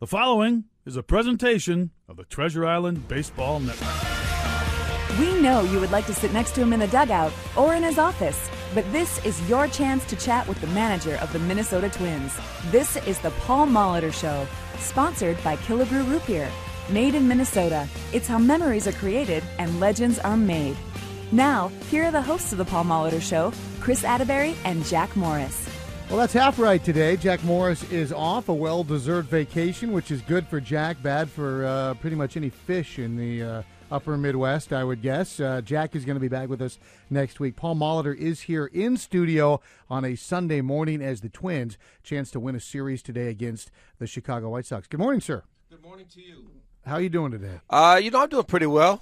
The following is a presentation of the Treasure Island Baseball Network. We know you would like to sit next to him in the dugout or in his office, but this is your chance to chat with the manager of the Minnesota Twins. This is the Paul Molitor Show, sponsored by Killebrew Root Beer. Made in Minnesota, it's how memories are created and legends are made. Now, here are the hosts of the Paul Molitor Show, Chris Atterbury and Jack Morris. Well, that's half right today. Jack Morris is off, a well-deserved vacation, which is good for Jack, bad for pretty much any fish in the upper Midwest, I would guess. Jack is going to be back with us next week. Paul Molitor is here in studio on a Sunday morning as the Twins chance to win a series today against the Chicago White Sox. Good morning, sir. Good morning to you. How are you doing today? I'm doing pretty well.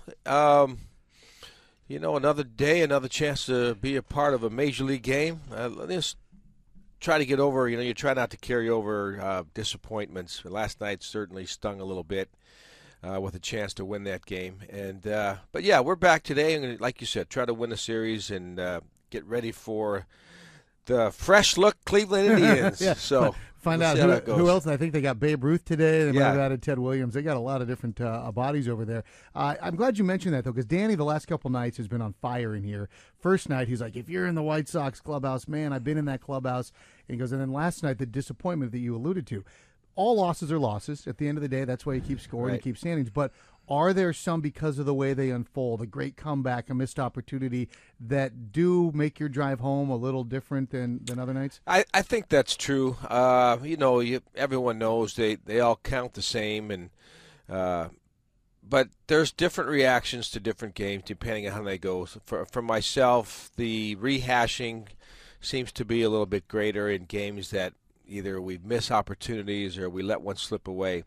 Another day, another chance to be a part of a major league game. Just try to get over, you try not to carry over disappointments. Last night certainly stung a little bit with a chance to win that game. But yeah, we're back today, and like you said, try to win the series and get ready for the fresh look Cleveland Indians. Yeah. So find out who else. I think they got Babe Ruth today. They might have added Ted Williams. They got a lot of different bodies over there. I'm glad you mentioned that, though, because Danny the last couple nights has been on fire in here. First night, he's like, if you're in the White Sox clubhouse, man, I've been in that clubhouse. And he goes, and then last night, the disappointment that you alluded to. All losses are losses. At the end of the day, that's why you keep scoring and keep standings. But are there some, because of the way they unfold, a great comeback, a missed opportunity, that do make your drive home a little different than other nights? I think that's true. Everyone knows they all count the same, but there's different reactions to different games depending on how they go. For myself, the rehashing seems to be a little bit greater in games that either we miss opportunities or we let one slip away.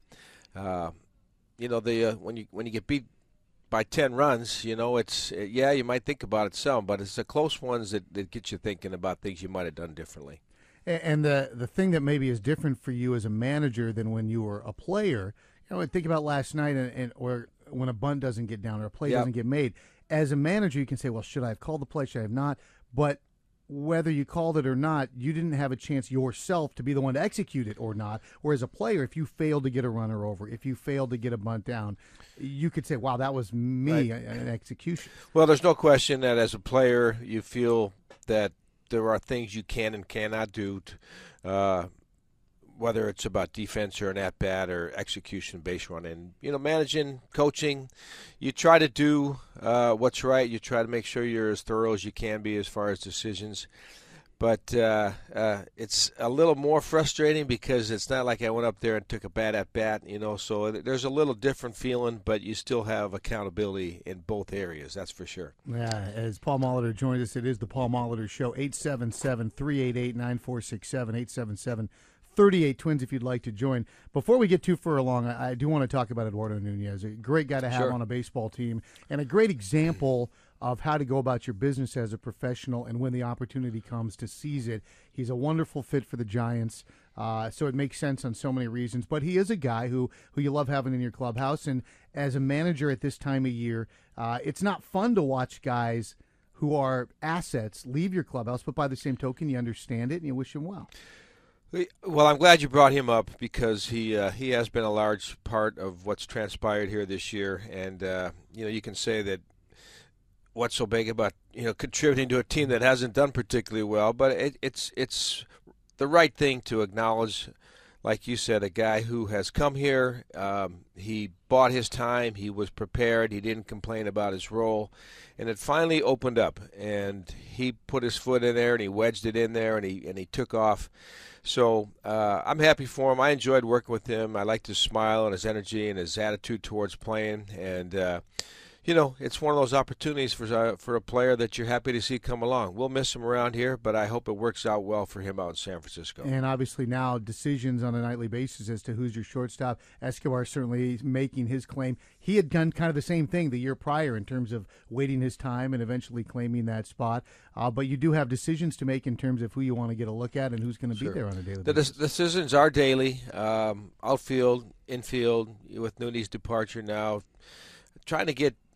When you get beat by 10 runs, you might think about it some, but it's the close ones that get you thinking about things you might have done differently. And the thing that maybe is different for you as a manager than when you were a player, think about last night or when a bunt doesn't get down or a play doesn't get made. As a manager, you can say, well, should I have called the play? Should I have not? But whether you called it or not, you didn't have a chance yourself to be the one to execute it or not. Whereas a player, if you failed to get a runner over, if you failed to get a bunt down, you could say, wow, that was me, an execution. Well, there's no question that as a player, you feel that there are things you can and cannot do, whether it's about defense or an at-bat or execution, base running. Managing, coaching, you try to do what's right. You try to make sure you're as thorough as you can be as far as decisions. But it's a little more frustrating because it's not like I went up there and took a bad at-bat, so there's a little different feeling, but you still have accountability in both areas, that's for sure. Yeah, as Paul Molitor joins us, it is the Paul Molitor Show, 877-388-9467, 877-38 Twins if you'd like to join. Before we get too far along, I do want to talk about Eduardo Nunez, a great guy to have on a baseball team and a great example of how to go about your business as a professional and when the opportunity comes to seize it. He's a wonderful fit for the Giants, so it makes sense on so many reasons. But he is a guy who you love having in your clubhouse. And as a manager at this time of year, it's not fun to watch guys who are assets leave your clubhouse, but by the same token, you understand it and you wish him well. Well, I'm glad you brought him up because he has been a large part of what's transpired here this year. And, you can say that what's so big about, contributing to a team that hasn't done particularly well, but it's the right thing to acknowledge, like you said, a guy who has come here, he bought his time, he was prepared, he didn't complain about his role, and it finally opened up, and he put his foot in there, and he wedged it in there, and he took off. So I'm happy for him. I enjoyed working with him. I liked his smile and his energy and his attitude towards playing. And, it's one of those opportunities for a player that you're happy to see come along. We'll miss him around here, but I hope it works out well for him out in San Francisco. And obviously now decisions on a nightly basis as to who's your shortstop. Escobar certainly making his claim. He had done kind of the same thing the year prior in terms of waiting his time and eventually claiming that spot. But you do have decisions to make in terms of who you want to get a look at and who's going to be there on a daily basis. The decisions are daily. Outfield, infield, with Nooney's departure now, trying to get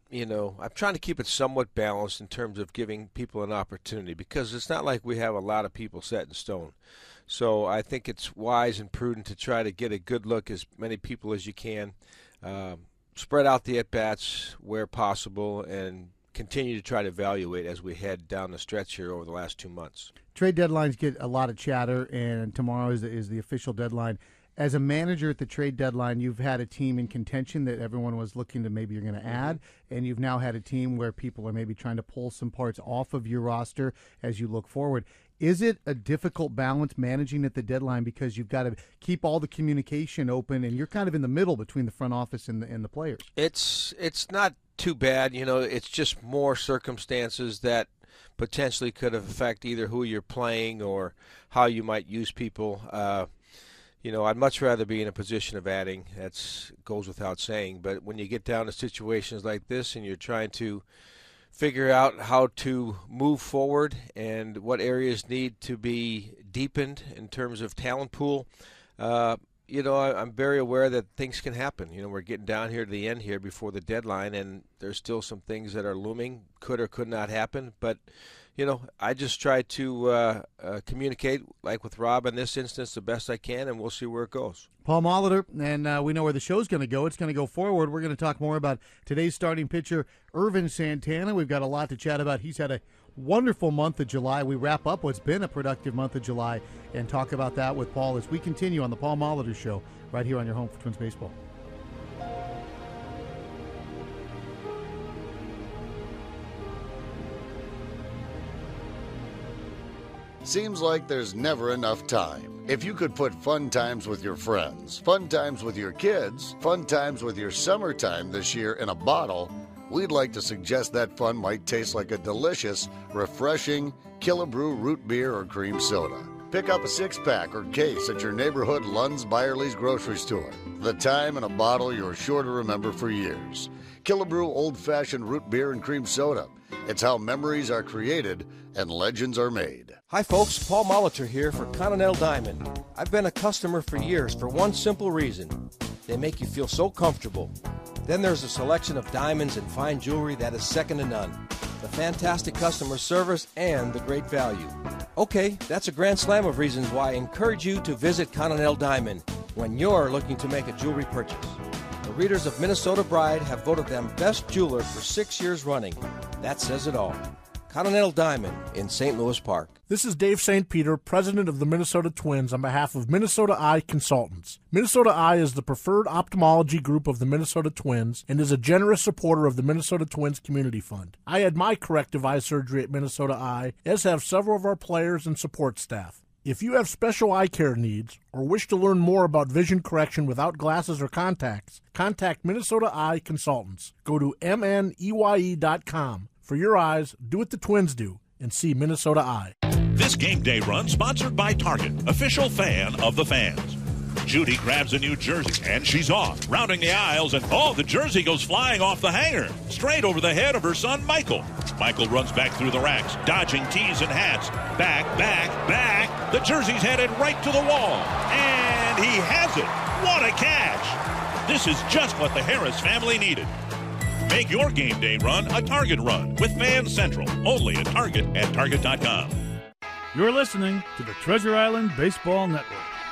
I'm trying to keep it somewhat balanced in terms of giving people an opportunity, because it's not like we have a lot of people set in stone. So I think it's wise and prudent to try to get a good look as many people as you can, spread out the at-bats where possible, and continue to try to evaluate as we head down the stretch here over the last 2 months. Trade deadlines get a lot of chatter, and tomorrow is the official deadline. As a manager at the trade deadline, you've had a team in contention that everyone was looking to maybe you're going to add, and you've now had a team where people are maybe trying to pull some parts off of your roster as you look forward. Is it a difficult balance managing at the deadline because you've got to keep all the communication open, and you're kind of in the middle between the front office and the players? It's not too bad. It's just more circumstances that potentially could affect either who you're playing or how you might use people. I'd much rather be in a position of adding. That goes without saying. But when you get down to situations like this and you're trying to figure out how to move forward and what areas need to be deepened in terms of talent pool, I'm very aware that things can happen. We're getting down here to the end here before the deadline, and there's still some things that are looming, could or could not happen. But I just try to communicate, like with Rob in this instance, the best I can, and we'll see where it goes. Paul Molitor, and we know where the show's going to go. It's going to go forward. We're going to talk more about today's starting pitcher, Ervin Santana. We've got a lot to chat about. He's had a wonderful month of July. We wrap up what's been a productive month of July and talk about that with Paul as we continue on the Paul Molitor Show right here on your home for Twins Baseball. Seems like there's never enough time. If you could put fun times with your friends, fun times with your kids, fun times with your summertime this year in a bottle, we'd like to suggest that fun might taste like a delicious, refreshing Killebrew root beer or cream soda. Pick up a 6-pack or case at your neighborhood Lund's Byerly's grocery store. The time in a bottle you're sure to remember for years. Killebrew old-fashioned root beer and cream soda. It's how memories are created and legends are made. Hi folks, Paul Molitor here for Continental Diamond. I've been a customer for years for one simple reason. They make you feel so comfortable. Then there's a selection of diamonds and fine jewelry that is second to none. The fantastic customer service and the great value. Okay, that's a grand slam of reasons why I encourage you to visit Continental Diamond when you're looking to make a jewelry purchase. The readers of Minnesota Bride have voted them best jeweler for 6 years running. That says it all. Continental Diamond in St. Louis Park. This is Dave St. Peter, president of the Minnesota Twins, on behalf of Minnesota Eye Consultants. Minnesota Eye is the preferred ophthalmology group of the Minnesota Twins and is a generous supporter of the Minnesota Twins Community Fund. I had my corrective eye surgery at Minnesota Eye, as have several of our players and support staff. If you have special eye care needs or wish to learn more about vision correction without glasses or contacts, contact Minnesota Eye Consultants. Go to mneye.com. For your eyes, do what the Twins do and see Minnesota Eye. This game day run sponsored by Target, official fan of the fans. Judy grabs a new jersey, and she's off, rounding the aisles, and the jersey goes flying off the hanger, straight over the head of her son, Michael. Michael runs back through the racks, dodging tees and hats. Back. The jersey's headed right to the wall, and he has it. What a catch! This is just what the Harris family needed. Make your game day run a Target run with Fan Central, only at Target and Target.com. You're listening to the Treasure Island Baseball Network.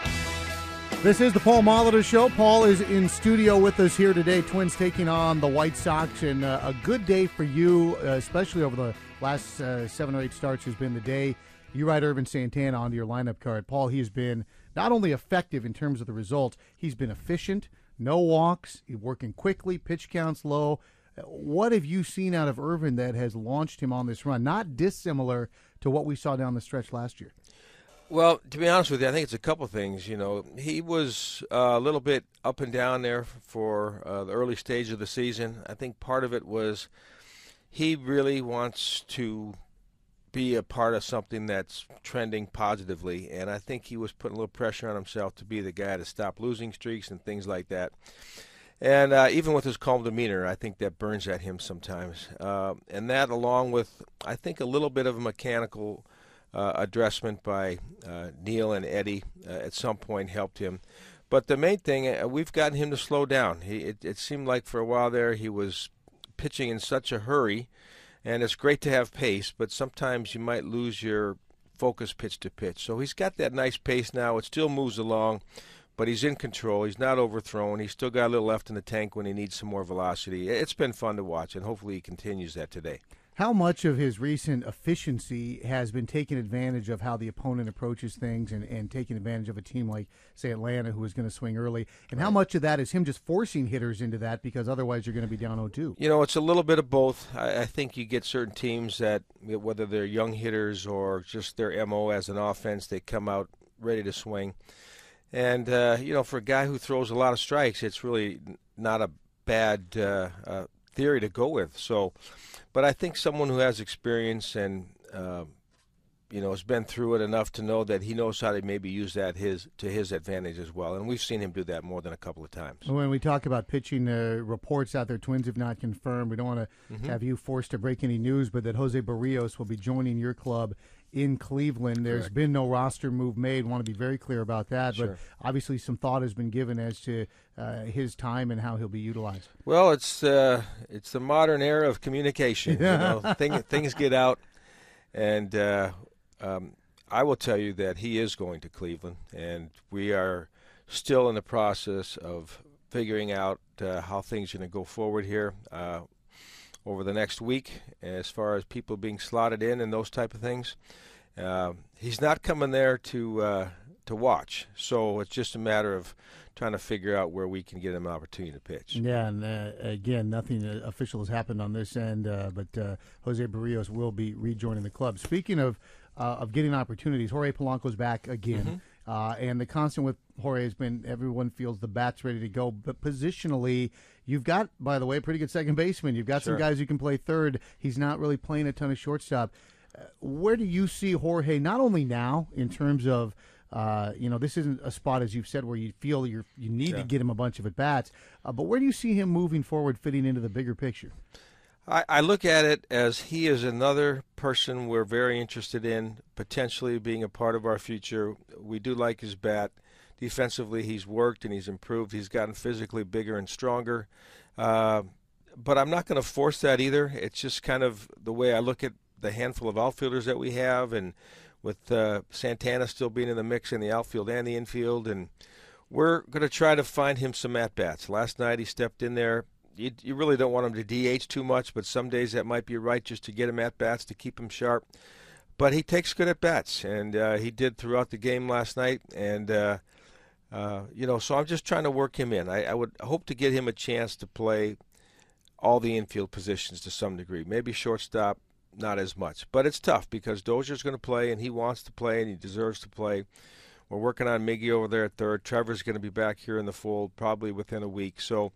This is the Paul Molitor Show. Paul is in studio with us here today. Twins taking on the White Sox, and a good day for you, especially over the last 7 or 8 starts has been the day you write Ervin Santana onto your lineup card. Paul, he has been not only effective in terms of the results, he's been efficient, no walks, working quickly, pitch counts low. What have you seen out of Ervin that has launched him on this run? Not dissimilar to what we saw down the stretch last year. Well, to be honest with you, I think it's a couple things. He was a little bit up and down there for the early stage of the season. I think part of it was he really wants to be a part of something that's trending positively, and I think he was putting a little pressure on himself to be the guy to stop losing streaks and things like that. And even with his calm demeanor, I think that burns at him sometimes. And that, along with, I think, a little bit of a mechanical addressment by Neil and Eddie at some point helped him. But the main thing, we've gotten him to slow down. It seemed like for a while there he was pitching in such a hurry, and it's great to have pace, but sometimes you might lose your focus pitch to pitch. So he's got that nice pace now. It still moves along, but he's in control. He's not overthrown. He's still got a little left in the tank when he needs some more velocity. It's been fun to watch, and hopefully he continues that today. How much of his recent efficiency has been taking advantage of how the opponent approaches things and taking advantage of a team like, say, Atlanta, who is going to swing early? And how much of that is him just forcing hitters into that because otherwise you're going to be down 0-2? You know, it's a little bit of both. I think you get certain teams that, whether they're young hitters or just their MO as an offense, they come out ready to swing. And, for a guy who throws a lot of strikes, it's really not a bad theory to go with. But I think someone who has experience and, has been through it enough to know that he knows how to maybe use that to his advantage as well. And we've seen him do that more than a couple of times. When we talk about pitching, reports out there, Twins have not confirmed. We don't want to have you forced to break any news, but that Jose Barrios will be joining your club in Cleveland. There's been no roster move made. Want to be very clear about that. Sure. But obviously some thought has been given as to his time and how he'll be utilized. Well, it's the modern era of communication. Things get out, and I will tell you that he is going to Cleveland, and we are still in the process of figuring out how things are going to go forward here over the next week as far as people being slotted in and those type of things. He's not coming there to watch, so it's just a matter of trying to figure out where we can get him an opportunity to pitch. Yeah, and again, nothing official has happened on this end, but Jose Barrios will be rejoining the club. Speaking of getting opportunities, Jorge Polanco's back again, and the constant with Jorge has been everyone feels the bat's ready to go, but positionally, you've got, by the way, a pretty good second baseman. You've got some guys who can play third. He's not really playing a ton of shortstop. Where do you see Jorge, not only now in terms of this isn't a spot, as you've said, where you feel you need to get him a bunch of at-bats, but where do you see him moving forward, fitting into the bigger picture? I look at it as he is another person we're very interested in potentially being a part of our future. We do like his bat. Defensively, he's worked and he's improved. He's gotten physically bigger and stronger. But I'm not going to force that either. It's just kind of the way I look at the handful of outfielders that we have, and with Santana still being in the mix in the outfield and the infield, and we're going to try to find him some at-bats. Last night he stepped in there. You really don't want him to DH too much, but some days that might be right just to get him at-bats to keep him sharp. But he takes good at-bats, and he did throughout the game last night. And, so I'm just trying to work him in. I would hope to get him a chance to play all the infield positions to some degree. Maybe shortstop, not as much. But it's tough because Dozier's going to play, and he wants to play, and he deserves to play. We're working on Miggy over there at third. Trevor's going to be back here in the fold probably within a week. So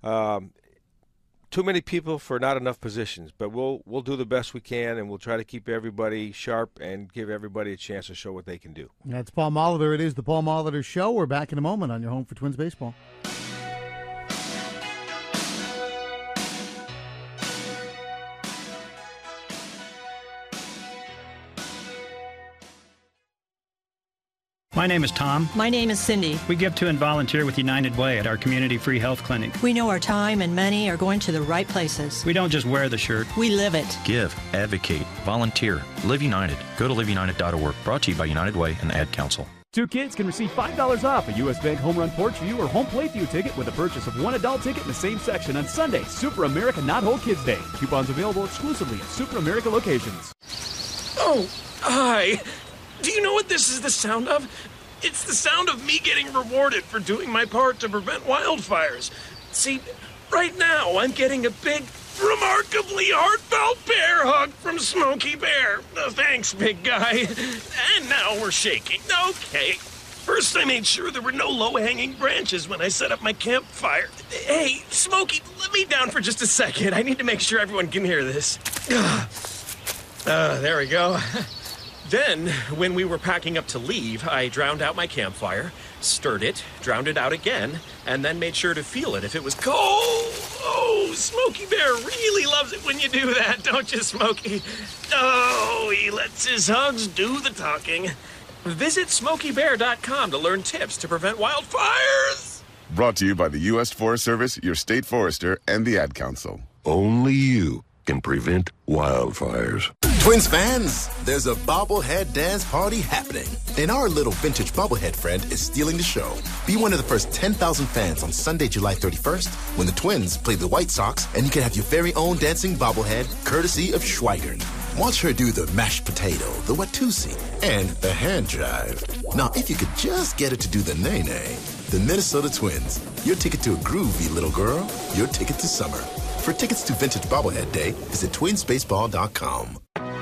too many people for not enough positions. But we'll do the best we can, and we'll try to keep everybody sharp and give everybody a chance to show what they can do. That's Paul Molitor. It is the Paul Molitor Show. We're back in a moment on your home for Twins baseball. My name is Tom. My name is Cindy. We give to and volunteer with United Way at our community free health clinic. We know our time and money are going to the right places. We don't just wear the shirt. We live it. Give, advocate, volunteer, Live United. Go to liveunited.org. Brought to you by United Way and the Ad Council. Two kids can receive $5 off a U.S. Bank Home Run Porch View or Home Plate View ticket with a purchase of one adult ticket in the same section on Sunday, Super America Not Whole Kids Day. Coupons available exclusively at Super America locations. Oh, hi. Do you know what this is the sound of? It's the sound of me getting rewarded for doing my part to prevent wildfires. See, right now I'm getting a big, remarkably heartfelt bear hug from Smokey Bear. Thanks, big guy. And now we're shaking. Okay. First, I made sure there were no low-hanging branches when I set up my campfire. Hey, Smokey, let me down for just a second. I need to make sure everyone can hear this. There we go. Then, when we were packing up to leave, I drowned out my campfire, stirred it, drowned it out again, and then made sure to feel it if it was cold. Oh, Smokey Bear really loves it when you do that, don't you, Smokey? Oh, he lets his hugs do the talking. Visit SmokeyBear.com to learn tips to prevent wildfires. Brought to you by the U.S. Forest Service, your state forester, and the Ad Council. Only you can prevent wildfires. Twins fans, there's a bobblehead dance party happening. And our little vintage bobblehead friend is stealing the show. Be one of the first 10,000 fans on Sunday, July 31st, when the Twins play the White Sox, and you can have your very own dancing bobblehead, courtesy of Schweigert. Watch her do the mashed potato, the Watusi, and the hand jive. Now, if you could just get it to do the nay-nay, the Minnesota Twins, your ticket to a groovy little girl, your ticket to summer. For tickets to Vintage Bobblehead Day, visit twinsbaseball.com.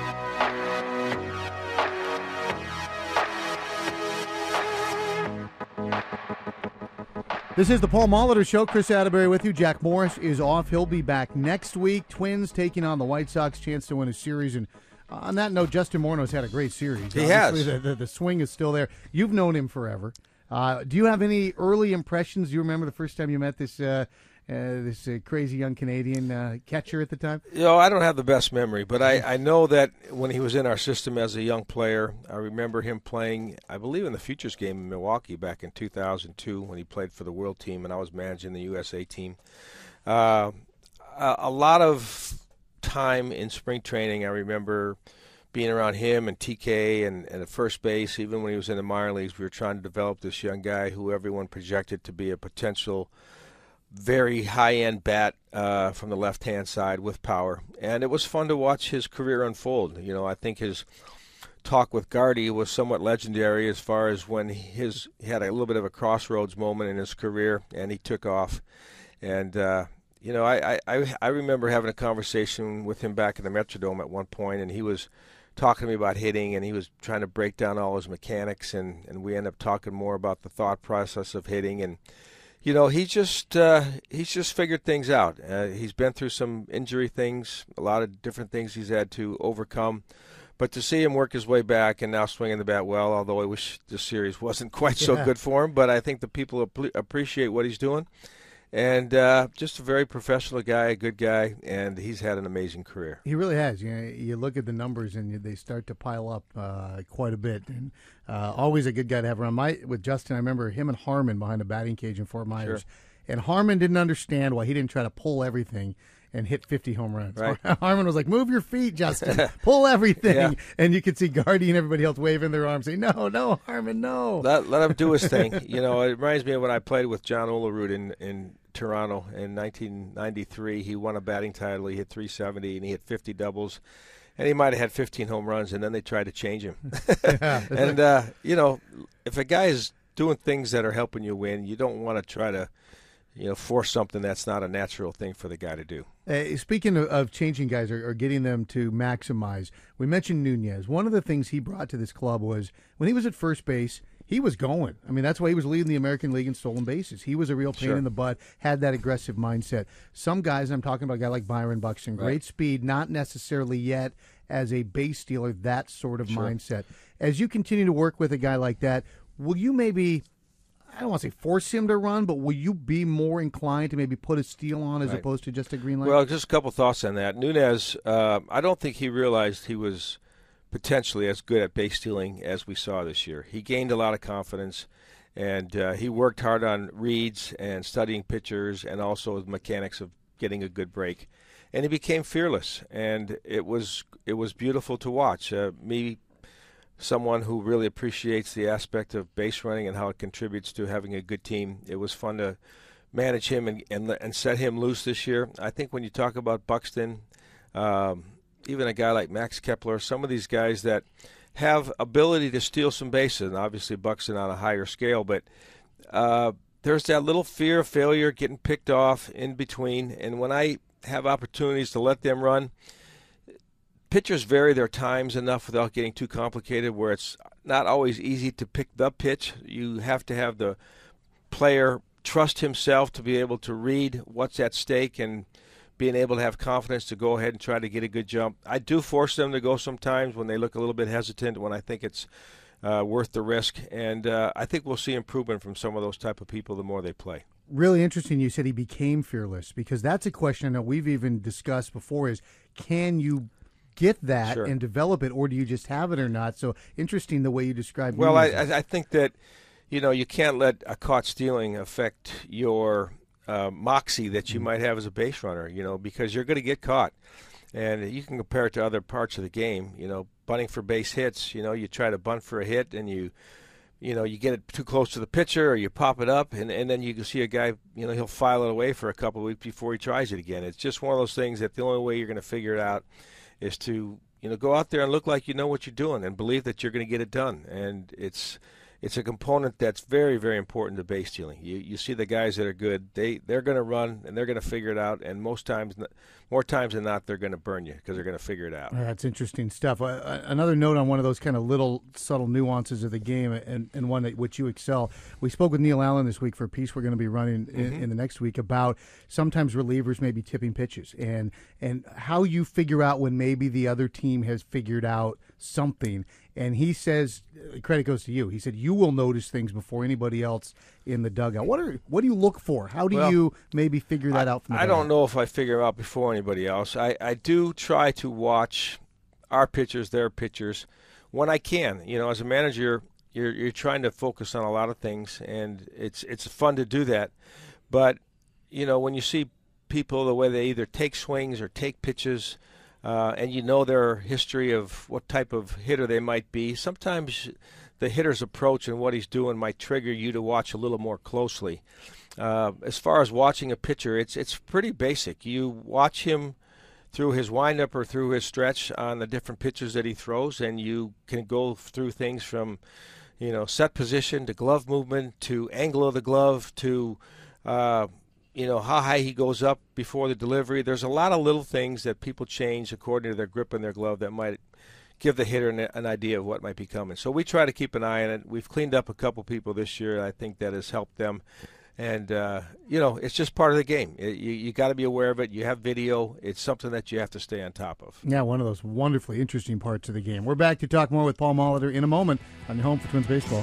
This is the Paul Molitor Show. Chris Atterbury with you. Jack Morris is off. He'll be back next week. Twins taking on the White Sox, chance to win a series. And on that note, Justin Morneau's had a great series. He has. The swing is still there. You've known him forever. Do you have any early impressions? Do you remember the first time you met this crazy young Canadian catcher at the time? I don't have the best memory, but I know that when he was in our system as a young player, I remember him playing, I believe, in the Futures game in Milwaukee back in 2002 when he played for the World Team and I was managing the USA team. A lot of time in spring training, I remember being around him and TK and at first base. Even when he was in the minor leagues, we were trying to develop this young guy who everyone projected to be a potential very high-end bat from the left-hand side with power. And it was fun to watch his career unfold. I think his talk with Gardy was somewhat legendary as far as when he had a little bit of a crossroads moment in his career and he took off. And, I remember having a conversation with him back in the Metrodome at one point, and he was talking to me about hitting, and he was trying to break down all his mechanics, and we ended up talking more about the thought process of hitting. And he's just figured things out. He's been through some injury things, a lot of different things he's had to overcome. But to see him work his way back and now swinging the bat well, although I wish this series wasn't quite so good for him, but I think the people appreciate what he's doing. And just a very professional guy, a good guy, and he's had an amazing career. He really has. You look at the numbers, and they start to pile up quite a bit. And always a good guy to have around. With Justin, I remember him and Harmon behind the batting cage in Fort Myers. Sure. And Harmon didn't understand why he didn't try to pull everything and hit 50 home runs. Right. Harmon was like, move your feet, Justin. Pull everything. Yeah. And you could see Gardy and everybody else waving their arms saying, no, Harmon, no. Let him do his thing. It reminds me of when I played with John Olerud in Toronto in 1993. He won a batting title. He hit 370, and he hit 50 doubles. And he might have had 15 home runs, and then they tried to change him. And, if a guy is doing things that are helping you win, you don't want to try to force something that's not a natural thing for the guy to do. Speaking of changing guys or getting them to maximize, we mentioned Nunez. One of the things he brought to this club was when he was at first base, he was going. I mean, that's why he was leading the American League in stolen bases. He was a real pain in the butt, had that aggressive mindset. Some guys, I'm talking about a guy like Byron Buxton, great speed, not necessarily yet as a base stealer, that sort of mindset. As you continue to work with a guy like that, will you maybe, I don't want to say force him to run, but will you be more inclined to maybe put a steal on as opposed to just a green light? Well, just a couple thoughts on that. Nunez, I don't think he realized he was potentially as good at base stealing as we saw this year. He gained a lot of confidence, and he worked hard on reads and studying pitchers and also the mechanics of getting a good break. And he became fearless, and it was beautiful to watch. Me, someone who really appreciates the aspect of base running and how it contributes to having a good team, it was fun to manage him and set him loose this year. I think when you talk about Buxton, even a guy like Max Kepler, some of these guys that have ability to steal some bases, and obviously Buxton on a higher scale, but there's that little fear of failure, getting picked off in between. And when I have opportunities to let them run, pitchers vary their times enough without getting too complicated where it's not always easy to pick the pitch. You have to have the player trust himself to be able to read what's at stake and being able to have confidence to go ahead and try to get a good jump. I do force them to go sometimes when they look a little bit hesitant, when I think it's worth the risk. And I think we'll see improvement from some of those type of people the more they play. Really interesting you said he became fearless, because that's a question I know we've even discussed before is, can you get that and develop it, or do you just have it or not? So interesting the way you described it. Well, I think that, you can't let a caught stealing affect your moxie that you might have as a base runner, because you're going to get caught. And you can compare it to other parts of the game, bunting for base hits. You try to bunt for a hit and you get it too close to the pitcher or you pop it up and then you can see a guy, he'll file it away for a couple of weeks before he tries it again. It's just one of those things that the only way you're going to figure it out is to, go out there and look like you know what you're doing and believe that you're going to get it done. And it's a component that's very, very important to base stealing. You see the guys that are good, they're going to run and they're going to figure it out, and more times than not, they're going to burn you because they're going to figure it out. That's interesting stuff. Another note on one of those kind of little subtle nuances of the game, and one at which you excel. We spoke with Neil Allen this week for a piece we're going to be running in the next week about sometimes relievers maybe tipping pitches and how you figure out when maybe the other team has figured out something. And he says, credit goes to you. He said you will notice things before anybody else in the dugout. What do you look for? How do you maybe figure that out from the I dugout? don't know if I figure out before anybody else. I do try to watch our pitchers, their pitchers, when I can. As a manager, you're trying to focus on a lot of things, and it's fun to do that. But, when you see people, the way they either take swings or take pitches, and their history of what type of hitter they might be, sometimes the hitter's approach and what he's doing might trigger you to watch a little more closely. As far as watching a pitcher, it's pretty basic. You watch him through his windup or through his stretch on the different pitches that he throws, and you can go through things from, set position to glove movement to angle of the glove to how high he goes up before the delivery. There's a lot of little things that people change according to their grip in their glove that might give the hitter an idea of what might be coming. So we try to keep an eye on it. We've cleaned up a couple people this year. I think that has helped them. And, it's just part of the game. You got to be aware of it. You have video. It's something that you have to stay on top of. Yeah, one of those wonderfully interesting parts of the game. We're back to talk more with Paul Molitor in a moment on your home for Twins Baseball.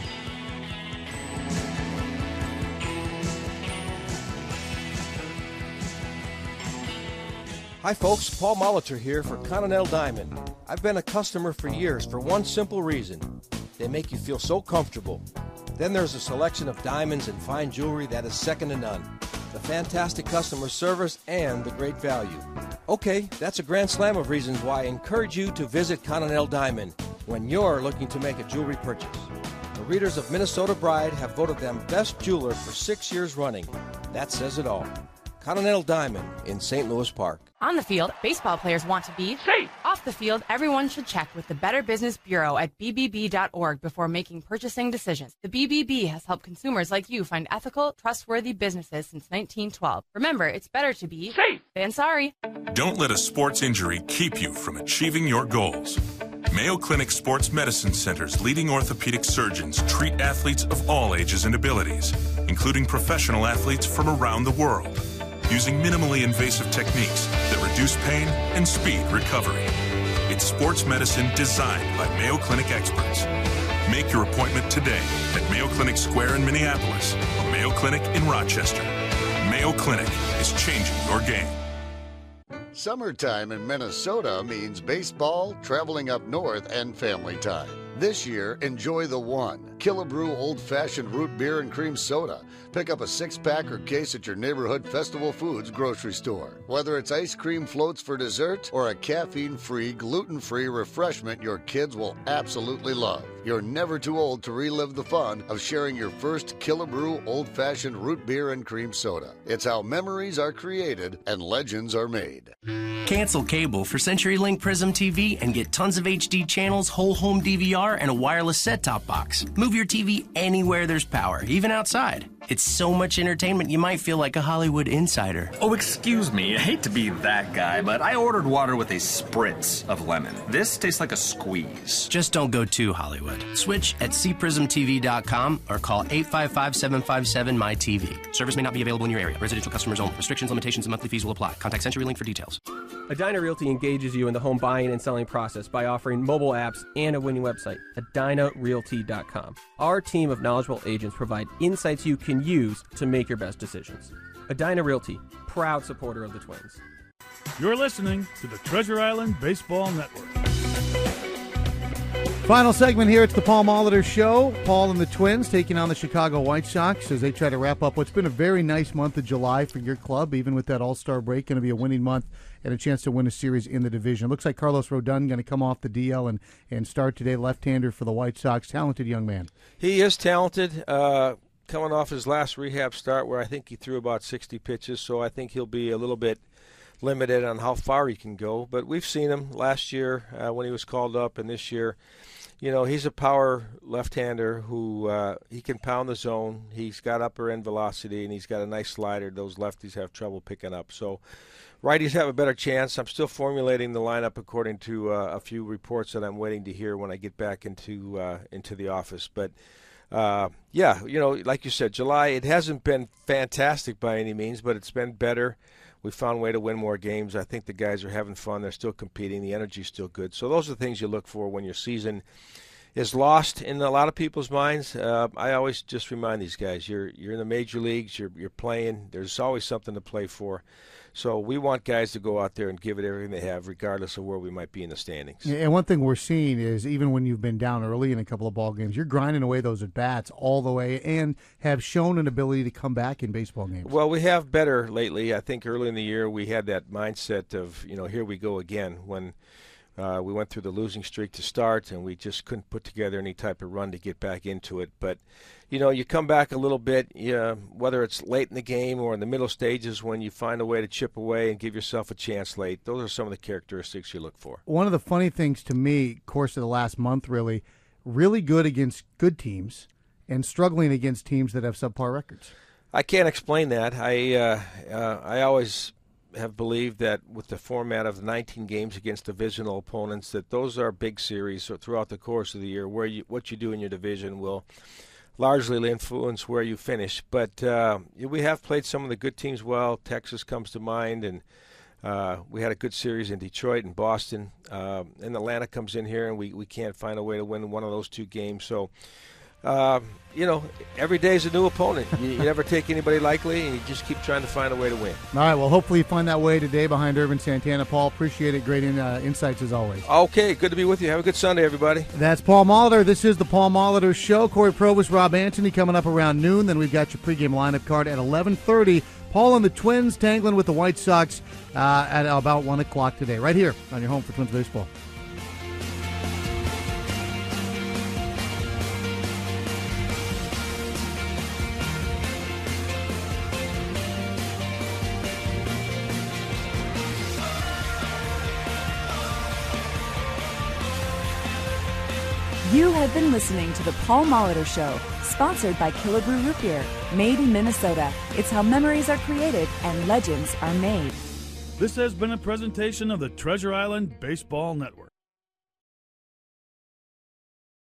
Hi folks, Paul Molitor here for Continental Diamond. I've been a customer for years for one simple reason. They make you feel so comfortable. Then there's a selection of diamonds and fine jewelry that is second to none. The fantastic customer service and the great value. Okay, that's a grand slam of reasons why I encourage you to visit Continental Diamond when you're looking to make a jewelry purchase. The readers of Minnesota Bride have voted them best jeweler for 6 years running. That says it all. Continental Diamond in St. Louis Park. On the field, baseball players want to be safe. Off the field, everyone should check with the Better Business Bureau at bbb.org before making purchasing decisions. The BBB has helped consumers like you find ethical, trustworthy businesses since 1912. Remember, it's better to be safe than sorry. Don't let a sports injury keep you from achieving your goals. Mayo Clinic Sports Medicine Center's leading orthopedic surgeons treat athletes of all ages and abilities, including professional athletes from around the world, using minimally invasive techniques that reduce pain and speed recovery. It's sports medicine designed by Mayo Clinic experts. Make your appointment today at Mayo Clinic Square in Minneapolis or Mayo Clinic in Rochester. Mayo Clinic is changing your game. Summertime in Minnesota means baseball, traveling up north, and family time. This year, enjoy the one. Killebrew Old Fashioned Root Beer and Cream Soda. Pick up a 6-pack or case at your neighborhood Festival Foods grocery store. Whether it's ice cream floats for dessert or a caffeine-free, gluten-free refreshment your kids will absolutely love. You're never too old to relive the fun of sharing your first Killebrew Old Fashioned Root Beer and Cream Soda. It's how memories are created and legends are made. Cancel cable for CenturyLink Prism TV and get tons of HD channels, whole home DVR, and a wireless set-top box. Move your TV anywhere there's power, even outside. It's so much entertainment you might feel like a Hollywood insider. Oh, excuse me. I hate to be that guy, but I ordered water with a spritz of lemon. This tastes like a squeeze. Just don't go too Hollywood. Switch at cprismtv.com or call 855-757-MyTV. Service may not be available in your area. Residential customers only. Restrictions, limitations, and monthly fees will apply. Contact CenturyLink for details. Edina Realty engages you in the home buying and selling process by offering mobile apps and a winning website, edinarealty.com. Our team of knowledgeable agents provide insights you can use to make your best decisions. Edina Realty, proud supporter of the Twins. You're listening to the Treasure Island Baseball Network. Final segment here. It's the Paul Molitor Show. Paul and the Twins taking on the Chicago White Sox as they try to wrap up what's been a very nice month of July for your club, even with that All-Star break. Going to be a winning month and a chance to win a series in the division. Looks like Carlos Rodon going to come off the DL and start today, left-hander for the White Sox. Talented young man. He is talented. Coming off his last rehab start where I think he threw about 60 pitches, so I think he'll be a little bit limited on how far he can go. But we've seen him last year when he was called up, and this year, you know, he's a power left-hander who he can pound the zone. He's got upper-end velocity, and he's got a nice slider. Those lefties have trouble picking up. So righties have a better chance. I'm still formulating the lineup according to a few reports that I'm waiting to hear when I get back into the office. But yeah, you know, like you said, July, it hasn't been fantastic by any means, but it's been better. We found a way to win more games. I think the guys are having fun. They're still competing. The energy's still good. So those are the things you look for when your season is lost in a lot of people's minds. I always just remind these guys, you're in the major leagues, you're playing. There's always something to play for. So we want guys to go out there and give it everything they have, regardless of where we might be in the standings. And one thing we're seeing is even when you've been down early in a couple of ball games, you're grinding away those at-bats all the way and have shown an ability to come back in baseball games. Well, we have better lately. I think early in the year we had that mindset of, you know, here we go again when we went through the losing streak to start and we just couldn't put together any type of run to get back into it. But, you know, you come back a little bit, whether it's late in the game or in the middle stages when you find a way to chip away and give yourself a chance late. Those are some of the characteristics you look for. One of the funny things to me, course of the last month really good against good teams and struggling against teams that have subpar records. I can't explain that. I always have believed that with the format of 19 games against divisional opponents, that those are big series. So throughout the course of the year, what you do in your division will largely influence where you finish. But we have played some of the good teams well. Texas comes to mind, and we had a good series in Detroit and Boston. And Atlanta comes in here, and we can't find a way to win one of those two games. So, you know, every day is a new opponent. You never take anybody lightly, and you just keep trying to find a way to win. All right, well, hopefully you find that way today behind Irvin Santana. Paul, appreciate it. Great insights as always. Okay, good to be with you. Have a good Sunday, everybody. That's Paul Molitor. This is the Paul Molitor Show. Corey Probus, Rob Antony coming up around noon. Then we've got your pregame lineup card at 11:30. Paul and the Twins tangling with the White Sox at about 1 o'clock today, right here on your home for Twins baseball. You have been listening to the Paul Molitor Show, sponsored by Killebrew Root Beer, made in Minnesota. It's how memories are created and legends are made. This has been a presentation of the Treasure Island Baseball Network.